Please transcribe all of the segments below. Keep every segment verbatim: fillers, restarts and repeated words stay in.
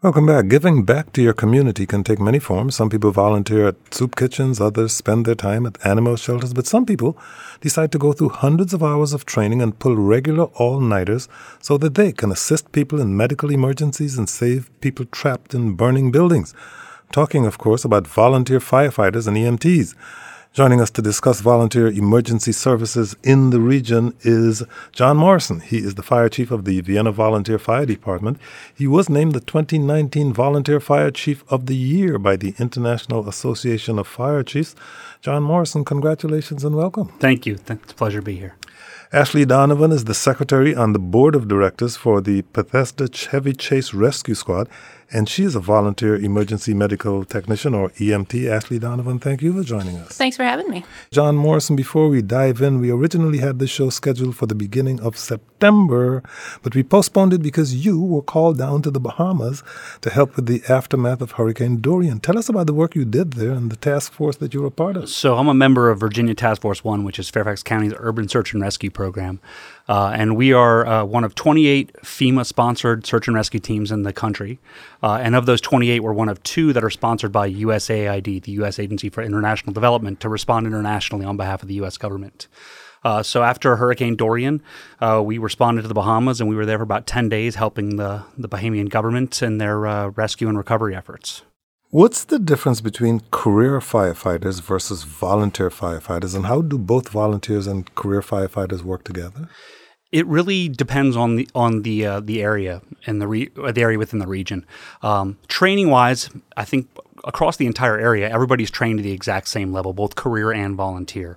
Welcome back. Giving back to your community can take many forms. Some people volunteer at soup kitchens, others spend their time at animal shelters, but some people decide to go through hundreds of hours of training and pull regular all-nighters so that they can assist people in medical emergencies and save people trapped in burning buildings. Talking, of course, about volunteer firefighters and E M Ts. Joining us to discuss volunteer emergency services in the region is John Morrison. He is the fire chief of the Vienna Volunteer Fire Department. He was named the twenty nineteen Volunteer Fire Chief of the Year by the International Association of Fire Chiefs. John Morrison, congratulations and welcome. Thank you. It's a pleasure to be here. Ashley Donovan is the secretary on the board of directors for the Bethesda Chevy Chase Rescue Squad, and she is a volunteer emergency medical technician, or E M T. Ashley Donovan, thank you for joining us. Thanks for having me. John Morrison, before we dive in, we originally had this show scheduled for the beginning of September, but we postponed it because you were called down to the Bahamas to help with the aftermath of Hurricane Dorian. Tell us about the work you did there and the task force that you were a part of. So I'm a member of Virginia Task Force One, which is Fairfax County's urban search and rescue program. Uh, and we are uh, one of twenty-eight FEMA-sponsored search and rescue teams in the country. Uh, and of those twenty-eight, we're one of two that are sponsored by U S A I D, the U S Agency for International Development, to respond internationally on behalf of the U S government. Uh, so after Hurricane Dorian, uh, we responded to the Bahamas, and we were there for about ten days helping the, the Bahamian government in their uh, rescue and recovery efforts. What's the difference between career firefighters versus volunteer firefighters, and how do both volunteers and career firefighters work together? It really depends on the on the uh, the area and the re- the area within the region. Um, training wise, I think across the entire area, everybody's trained to the exact same level, both career and volunteer.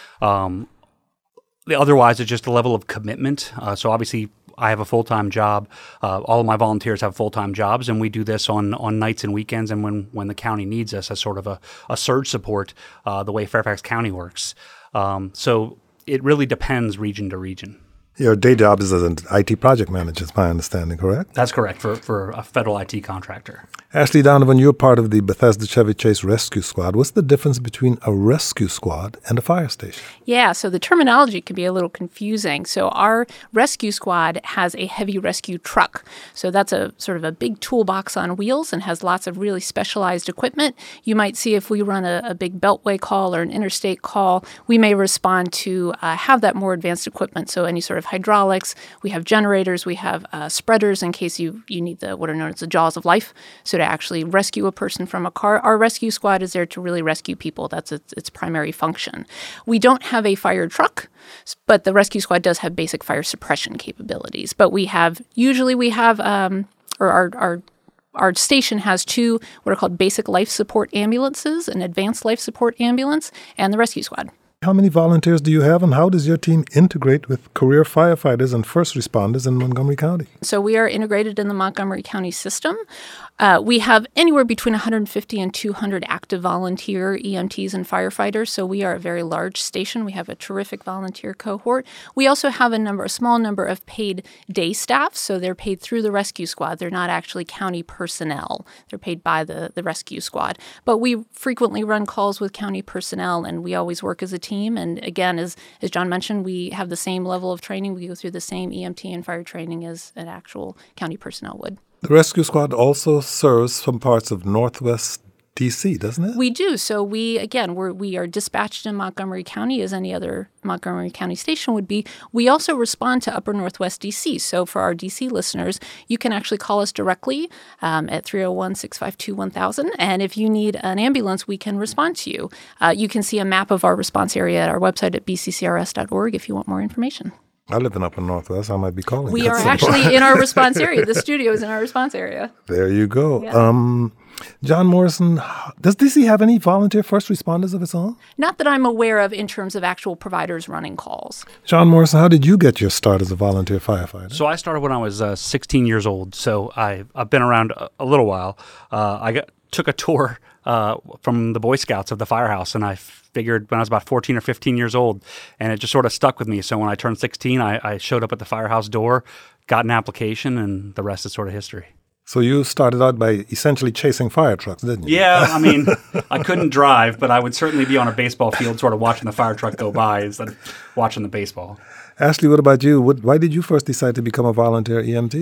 Um, the otherwise, it's just a level of commitment. Uh, so obviously, I have a full-time job. Uh, all of my volunteers have full-time jobs, and we do this on, on nights and weekends and when, when the county needs us as sort of a, a surge support, uh, the way Fairfax County works. Um, so it really depends region to region. Your day job is as an I T project manager, is my understanding, correct? That's correct, for, for a federal I T contractor. Ashley Donovan, you're part of the Bethesda Chevy Chase Rescue Squad. What's the difference between a rescue squad and a fire station? Yeah, so the terminology can be a little confusing. So our rescue squad has a heavy rescue truck. So that's a sort of a big toolbox on wheels and has lots of really specialized equipment. You might see if we run a, a big beltway call or an interstate call, we may respond to uh, have that more advanced equipment. So any sort of hydraulics, we have generators, we have uh, spreaders in case you, you need the what are known as the jaws of life. So to actually rescue a person from a car, our rescue squad is there to really rescue people. That's its, its primary function. We don't have a fire truck, but the rescue squad does have basic fire suppression capabilities. But we have, usually we have, um, or our, our Our station has two what are called basic life support ambulances, an advanced life support ambulance, and the rescue squad. How many volunteers do you have, and how does your team integrate with career firefighters and first responders in Montgomery County? So we are integrated in the Montgomery County system. Uh, we have anywhere between one hundred fifty and two hundred active volunteer E M Ts and firefighters, so we are a very large station. We have a terrific volunteer cohort. We also have a number, a small number of paid day staff, so they're paid through the rescue squad. They're not actually county personnel. They're paid by the, the rescue squad. But we frequently run calls with county personnel, and we always work as a team. And again, as, as John mentioned, we have the same level of training. We go through the same E M T and fire training as an actual county personnel would. The rescue squad also serves some parts of Northwest D C, doesn't it? We do. So we, again, we're, we are dispatched in Montgomery County as any other Montgomery County station would be. We also respond to Upper Northwest D C. So for our D C listeners, you can actually call us directly um, at three oh one, six five two, one thousand. And if you need an ambulance, we can respond to you. Uh, you can see a map of our response area at our website at b c c r s dot org if you want more information. I live in Upper Northwest. I might be calling. We are actually in our response area. The studio is in our response area. There you go. Yeah. Um, John Morrison, does D C have any volunteer first responders of its own? Not that I'm aware of in terms of actual providers running calls. John Morrison, how did you get your start as a volunteer firefighter? So I started when I was uh, sixteen years old, so I, I've been around a, a little while. Uh, I got, took a tour uh, from the Boy Scouts of the firehouse, and I figured when I was about fourteen or fifteen years old, and it just sort of stuck with me. So when I turned sixteen, I, I showed up at the firehouse door, got an application, and the rest is sort of history. So you started out by essentially chasing fire trucks, didn't you? Yeah, I mean, I couldn't drive, but I would certainly be on a baseball field sort of watching the fire truck go by instead of watching the baseball. Ashley, what about you? What, why did you first decide to become a volunteer E M T?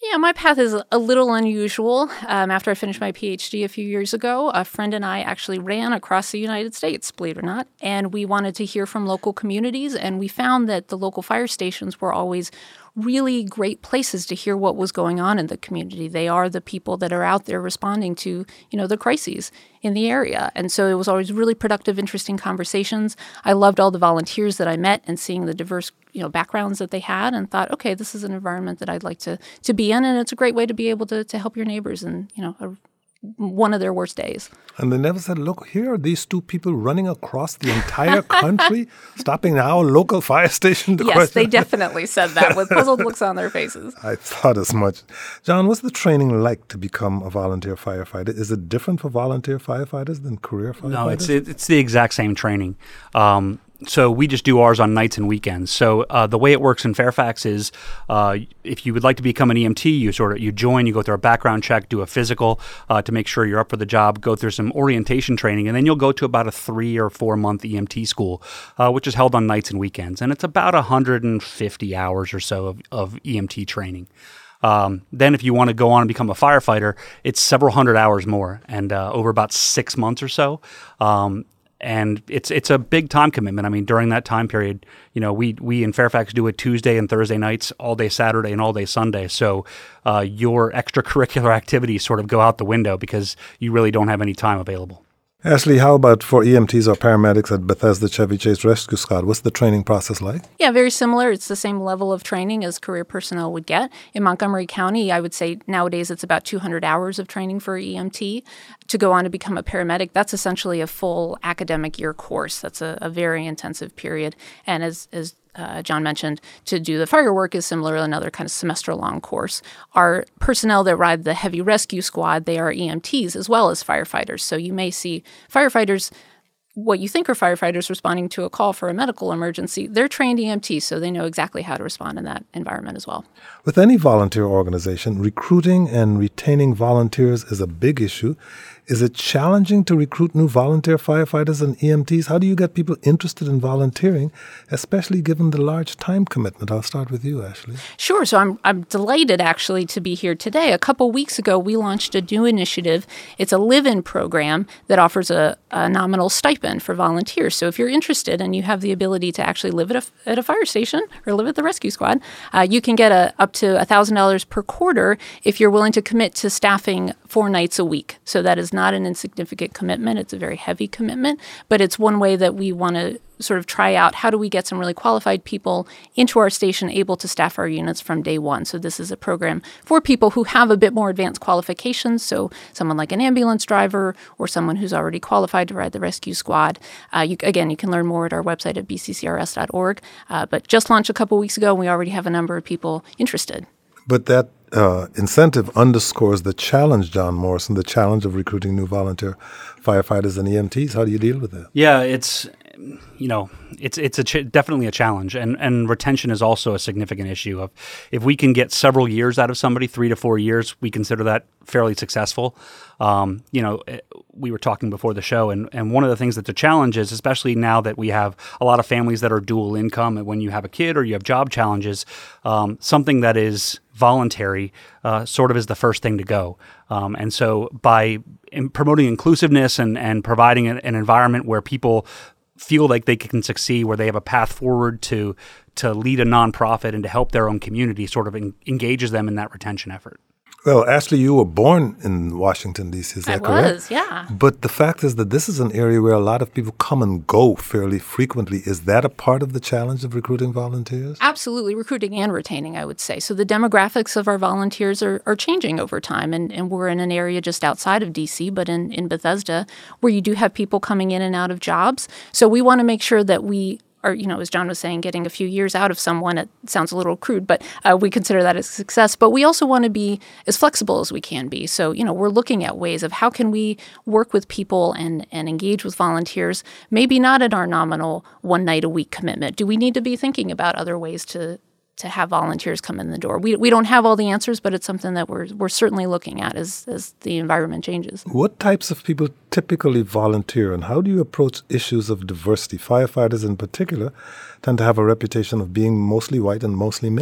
Yeah, my path is a little unusual. Um, after I finished my PhD a few years ago, a friend and I actually ran across the United States, believe it or not, and we wanted to hear from local communities, and we found that the local fire stations were always really great places to hear what was going on in the community. They are the people that are out there responding to, you know, the crises in the area. And so it was always really productive, interesting conversations. I loved all the volunteers that I met and seeing the diverse, you know, backgrounds that they had, and thought, okay, this is an environment that I'd like to to be in, and it's a great way to be able to to help your neighbors in, you know, a, one of their worst days. And they never said, look, here are these two people running across the entire country, stopping our local fire station to Yes, question. they definitely said that with puzzled looks on their faces. I thought as much. John, what's the training like to become a volunteer firefighter? Is it different for volunteer firefighters than career firefighters? No, it's it, it's the exact same training. Um, so we just do ours on nights and weekends. So uh, the way it works in Fairfax is, uh, if you would like to become an E M T, you sort of you join, you go through a background check, do a physical uh, to make sure you're up for the job, go through some orientation training, and then you'll go to about a three or four month E M T school, uh, which is held on nights and weekends, and it's about one hundred fifty hours or so of, of E M T training. Um, then if you want to go on and become a firefighter, it's several hundred hours more, and uh, over about six months or so. Um, And it's it's a big time commitment. I mean, during that time period, you know, we we in Fairfax do it Tuesday and Thursday nights, all day Saturday and all day Sunday. So uh, your extracurricular activities sort of go out the window because you really don't have any time available. Ashley, how about for E M Ts or paramedics at Bethesda Chevy Chase Rescue Squad? What's the training process like? Yeah, very similar. It's the same level of training as career personnel would get. In Montgomery County, I would say nowadays it's about two hundred hours of training for E M T. To go on to become a paramedic, that's essentially a full academic year course. That's a, a very intensive period. And as, as uh, John mentioned, to do the fire work is similar to another kind of semester-long course. Our personnel that ride the heavy rescue squad, they are E M Ts as well as firefighters. So you may see firefighters, what you think are firefighters responding to a call for a medical emergency, they're trained E M Ts, so they know exactly how to respond in that environment as well. With any volunteer organization, recruiting and retaining volunteers is a big issue. Is it challenging to recruit new volunteer firefighters and E M Ts? How do you get people interested in volunteering, especially given the large time commitment? I'll start with you, Ashley. Sure. So I'm I'm delighted actually to be here today. A couple weeks ago, we launched a new initiative. It's a live-in program that offers a, a nominal stipend for volunteers. So if you're interested and you have the ability to actually live at a, at a fire station or live at the rescue squad, uh, you can get a, up to one thousand dollars per quarter if you're willing to commit to staffing four nights a week. So that is not an insignificant commitment. It's a very heavy commitment, but it's one way that we want to sort of try out how do we get some really qualified people into our station able to staff our units from day one. So this is a program for people who have a bit more advanced qualifications, so someone like an ambulance driver or someone who's already qualified to ride the rescue squad. Uh, you, again, you can learn more at our website at b c c r s dot org, uh, but just launched a couple weeks ago, and we already have a number of people interested. But that uh, incentive underscores the challenge, John Morrison, the challenge of recruiting new volunteer firefighters and E M Ts. How do you deal with that? Yeah, it's, you know, it's it's a ch- definitely a challenge, and and retention is also a significant issue. Of if we can get several years out of somebody, three to four years, we consider that fairly successful. Um, you know, we were talking before the show, and, and one of the things that's a challenge is, especially now that we have a lot of families that are dual income, and when you have a kid or you have job challenges, um, something that is voluntary uh, sort of is the first thing to go. Um, and so by in promoting inclusiveness and, and providing an, an environment where people feel like they can succeed, where they have a path forward to to lead a nonprofit and to help their own community, sort of en- engages them in that retention effort. Well, Ashley, you were born in Washington, D C, is that I correct? was, yeah. But the fact is that this is an area where a lot of people come and go fairly frequently. Is that a part of the challenge of recruiting volunteers? Absolutely, recruiting and retaining, I would say. So the demographics of our volunteers are, are changing over time, and, and we're in an area just outside of D C, but in, in Bethesda, where you do have people coming in and out of jobs. So we want to make sure that we or, you know, as John was saying, getting a few years out of someone, it sounds a little crude, but uh, we consider that a success. But we also want to be as flexible as we can be. So, you know, we're looking at ways of how can we work with people and, and engage with volunteers, maybe not at our nominal one night a week commitment. Do we need to be thinking about other ways to to have volunteers come in the door? We we don't have all the answers, but it's something that we're we're certainly looking at as as the environment changes. What types of people typically volunteer, and how do you approach issues of diversity? Firefighters in particular tend to have a reputation of being mostly white and mostly male.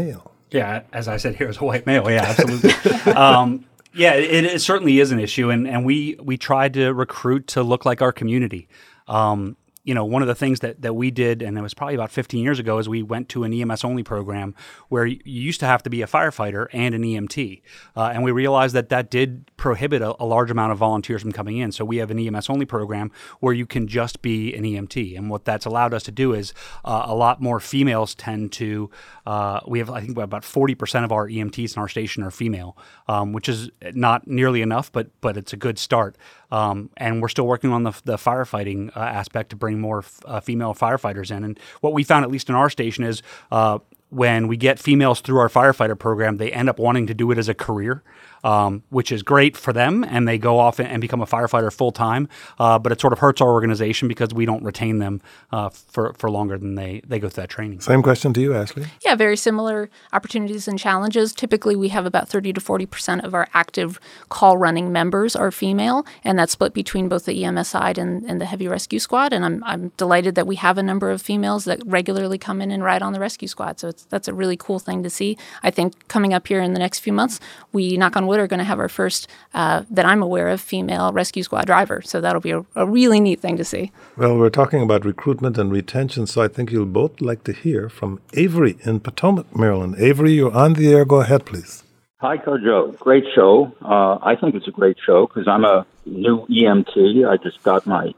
Yeah, as I said here as a white male, yeah, absolutely. um, yeah, it, it certainly is an issue, and, and we we tried to recruit to look like our community. Um, you know, one of the things that, that we did, and it was probably about fifteen years ago, is we went to an E M S-only program where you used to have to be a firefighter and an E M T. Uh, and we realized that that did prohibit a, a large amount of volunteers from coming in. So we have an E M S-only program where you can just be an E M T. And what that's allowed us to do is uh, a lot more females tend to, uh, we have, I think, about forty percent of our E M Ts in our station are female, um, which is not nearly enough, but but it's a good start. Um, and we're still working on the, the firefighting uh, aspect to bring more f- uh, female firefighters in. And what we found, at least in our station, is uh, when we get females through our firefighter program, they end up wanting to do it as a career, um, which is great for them, and they go off and become a firefighter full-time. Uh, but it sort of hurts our organization because we don't retain them uh, for, for longer than they, they go through that training. Same question to you, Ashley. Yeah, very similar opportunities and challenges. Typically, we have about thirty to forty percent of our active call-running members are female, and that's split between both the E M S side and, and the Heavy Rescue Squad. And I'm I'm delighted that we have a number of females that regularly come in and ride on the rescue squad. So it's, that's a really cool thing to see. I think coming up here in the next few months, we, knock on wood, are going to have our first, uh, that I'm aware of, female rescue squad driver. So that'll be a, a really neat thing to see. Well, we're talking about recruitment and retention, so I think you'll both like to hear from Avery in Potomac, Maryland. Avery, you're on the air. Go ahead, please. Hi, Joe. Great show. Uh, I think it's a great show because I'm a new E M T. I just got my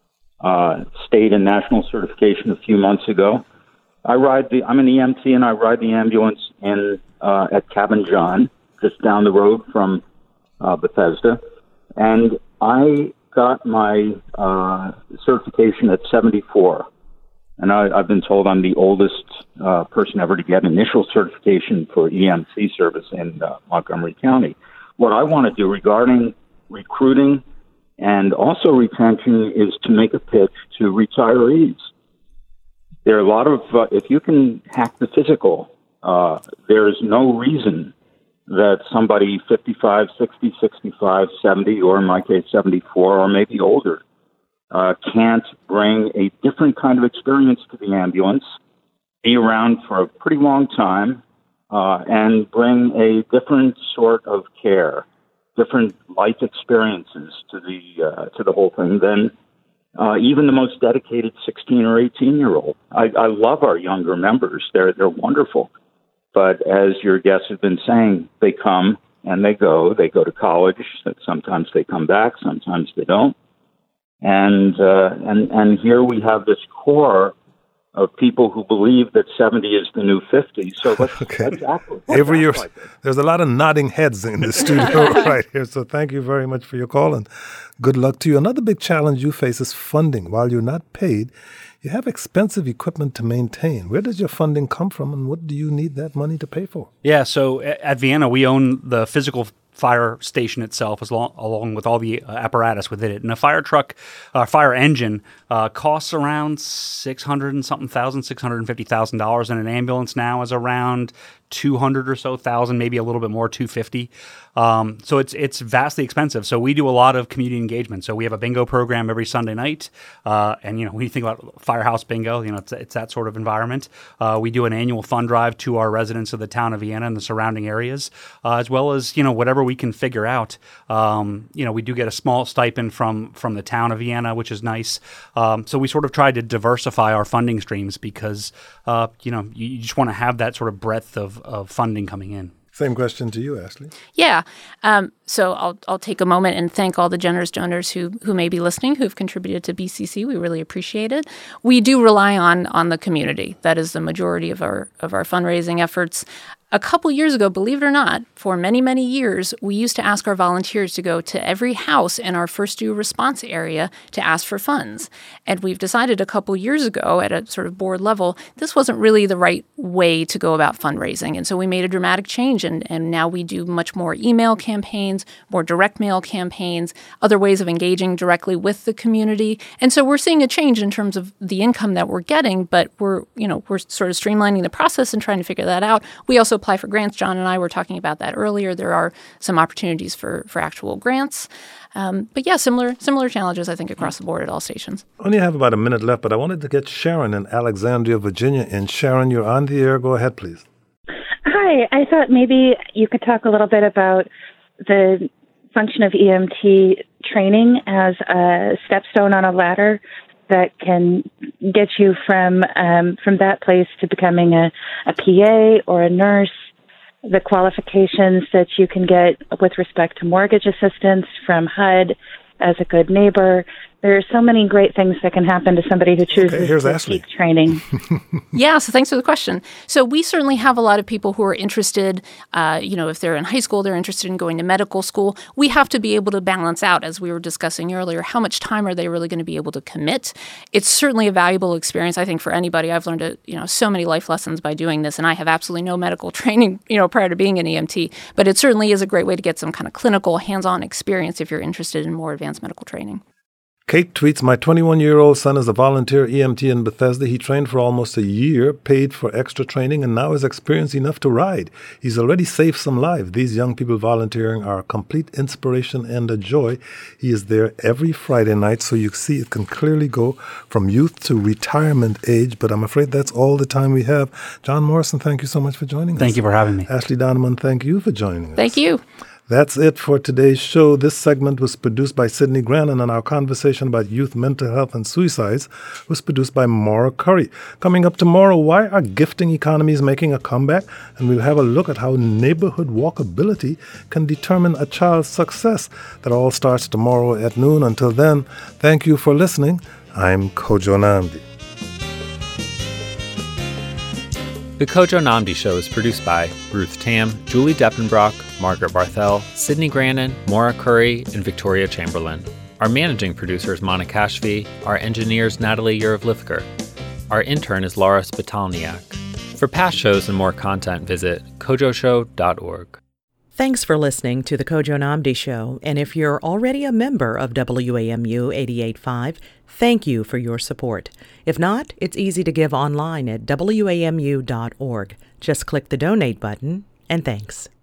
uh, state and national certification a few months ago. I ride the. I'm an E M T and I ride the ambulance in uh, at Cabin John, just down the road from uh, Bethesda, and I got my uh, certification at seventy-four. And I, I've been told I'm the oldest uh, person ever to get initial certification for E M T service in uh, Montgomery County. What I want to do regarding recruiting and also retention is to make a pitch to retirees. There are a lot of, uh, if you can hack the physical, uh, there's no reason that somebody fifty-five, sixty, sixty-five, seventy, or in my case seventy-four, or maybe older, Uh, can't bring a different kind of experience to the ambulance, be around for a pretty long time, uh, and bring a different sort of care, different life experiences to the uh, to the whole thing than uh, even the most dedicated sixteen or eighteen year old. I, I love our younger members; they're they're wonderful. But as your guests have been saying, they come and they go. They go to college. Sometimes they come back. Sometimes they don't. And, uh, and, and here we have this core of people who believe that seventy is the new fifty. So let's, okay. let's act, let's Avery, act you're, like it. there's a lot of nodding heads in the studio right here. So thank you very much for your call and good luck to you. Another big challenge you face is funding. While you're not paid, you have expensive equipment to maintain. Where does your funding come from and what do you need that money to pay for? Yeah, so at Vienna, we own the physical fire station itself, as long, along with all the uh, apparatus within it. And a fire truck, uh, fire engine, uh, costs around six hundred and something thousand, six hundred and fifty thousand dollars, and an ambulance now is around two hundred or so thousand, maybe a little bit more, two fifty. Um, so it's it's vastly expensive. So we do a lot of community engagement. So we have a bingo program every Sunday night, uh, and you know when you think about Firehouse Bingo, you know it's it's that sort of environment. Uh, we do an annual fund drive to our residents of the town of Vienna and the surrounding areas, uh, as well as you know whatever we can figure out. Um, you know we do get a small stipend from from the town of Vienna, which is nice. Um, so we sort of tried to diversify our funding streams because uh, you know you, you just want to have that sort of breadth of of funding coming in. Same question to you, Ashley. Yeah. Um, so I'll I'll take a moment and thank all the generous donors who who may be listening, who've contributed to B C C. We really appreciate it. We do rely on on the community. That is the majority of our of our fundraising efforts. A couple years ago, believe it or not, for many, many years, we used to ask our volunteers to go to every house in our first due response area to ask for funds. And we've decided a couple years ago at a sort of board level, this wasn't really the right way to go about fundraising. And so we made a dramatic change. And, and now we do much more email campaigns, more direct mail campaigns, other ways of engaging directly with the community. And so we're seeing a change in terms of the income that we're getting, but we're, you know, we're sort of streamlining the process and trying to figure that out. We also apply for grants. John and I were talking about that earlier. There are some opportunities for, for actual grants. Um, but yeah, similar similar challenges, I think, across the board at all stations. Only have about a minute left, but I wanted to get Sharon in Alexandria, Virginia. And Sharon, you're on the air. Go ahead, please. Hi, Hi, I thought maybe you could talk a little bit about the function of E M T training as a stepstone on a ladder that can get you from um, from that place to becoming a, a P A or a nurse, the qualifications that you can get with respect to mortgage assistance from H U D as a good neighbor. There are so many great things that can happen to somebody who chooses okay, here's to Ashley. seek training. Yeah, so thanks for the question. So we certainly have a lot of people who are interested, uh, you know, if they're in high school, they're interested in going to medical school. We have to be able to balance out, as we were discussing earlier, how much time are they really going to be able to commit? It's certainly a valuable experience, I think, for anybody. I've learned, a, you know, so many life lessons by doing this, and I have absolutely no medical training, you know, prior to being an E M T. But it certainly is a great way to get some kind of clinical, hands-on experience if you're interested in more advanced medical training. Kate tweets, my twenty-one-year-old son is a volunteer E M T in Bethesda. He trained for almost a year, paid for extra training, and now is experienced enough to ride. He's already saved some lives. These young people volunteering are a complete inspiration and a joy. He is there every Friday night, so you see it can clearly go from youth to retirement age, but I'm afraid that's all the time we have. John Morrison, thank you so much for joining us. Thank you for having me. Ashley Donovan, thank you for joining us. Thank you. That's it for today's show. This segment was produced by Sydney Grannon, and our conversation about youth mental health and suicides was produced by Maura Curry. Coming up tomorrow, why are gifting economies making a comeback? And we'll have a look at how neighborhood walkability can determine a child's success. That all starts tomorrow at noon. Until then, thank you for listening. I'm Kojo Nnamdi. The Kojo Nnamdi Show is produced by Ruth Tam, Julie Deppenbrock, Margaret Barthel, Sydney Grannon, Maura Curry, and Victoria Chamberlain. Our managing producer is Monica Kashvi. Our engineer is Natalie Yerevlivker. Our intern is Laura Spitalniak. For past shows and more content, visit kojo show dot org. Thanks for listening to The Kojo Nnamdi Show, and if you're already a member of W A M U eighty-eight point five, thank you for your support. If not, it's easy to give online at W A M U dot org. Just click the donate button, and thanks.